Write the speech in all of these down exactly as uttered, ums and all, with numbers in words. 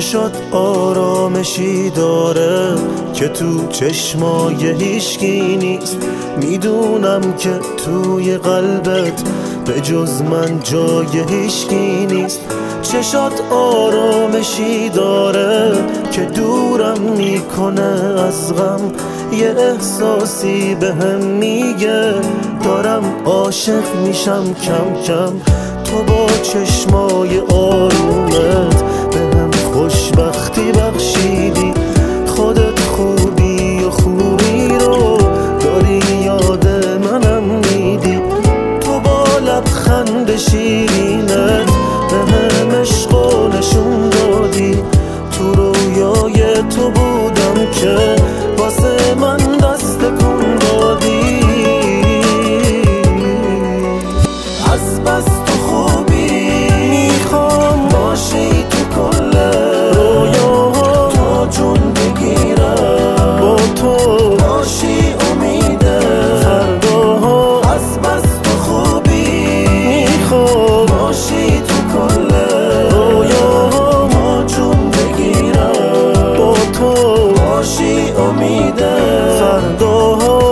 چشات آرامشی داره که تو چشمای هیچکی نیست. میدونم که توی قلبت به جز من جای هیچکی نیست. چشات آرامشی داره که دورم میکنه از غم. یه احساسی بهم میگه دارم عاشق میشم کم کم. تو با چشمای آرومت بهم خوشبختی بخشیدی. خودت خوبی و خوبی رو داری یاد منم میدی. تو با لبخند شیرینت بهم عشقو نشون دادی. تو رویای تو بودم که واسه من دست کن دادی. از بس تو خوبی میخوام باشی تو کل رویاها. تو جون بگیرم با تو باشی امید فرداها. از بس تو خوبی میخوام باشی تو کل رویاها. ما جون بگیرم با تو باشی امید فرداها.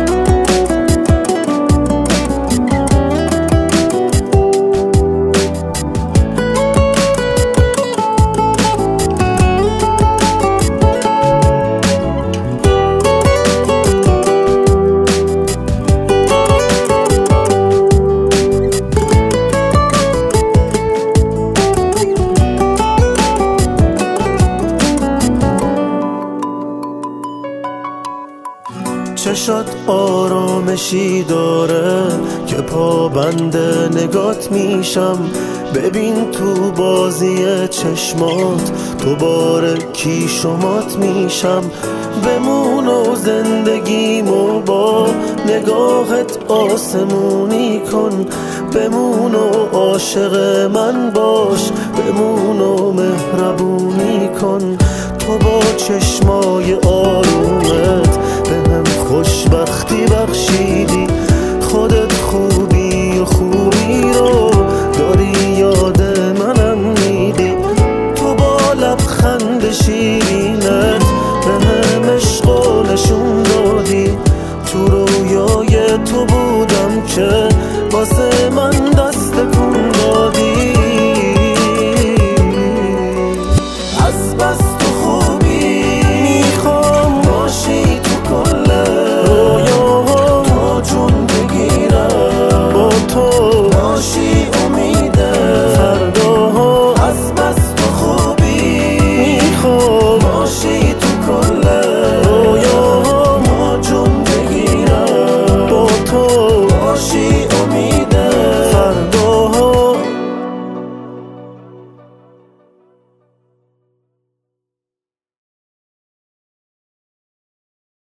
چشات آرامشی داره که پابند نگات میشم. ببین تو بازی چشمات دوباره کی شمات میشم. بمون و زندگیمو با نگاهت آسمونی کن. بمون و عاشق من باش. بمون و مهربونی کن. تو با چشمای آرومت بهم خوشبختی بخشیدی. خودت خوبی و خوبی رو داری یاد منم میدی. تو با لبخند شیرینت بهم عشقو نشون دادی. تو رویای تو بودم که واسه من دست کن دادی. از بس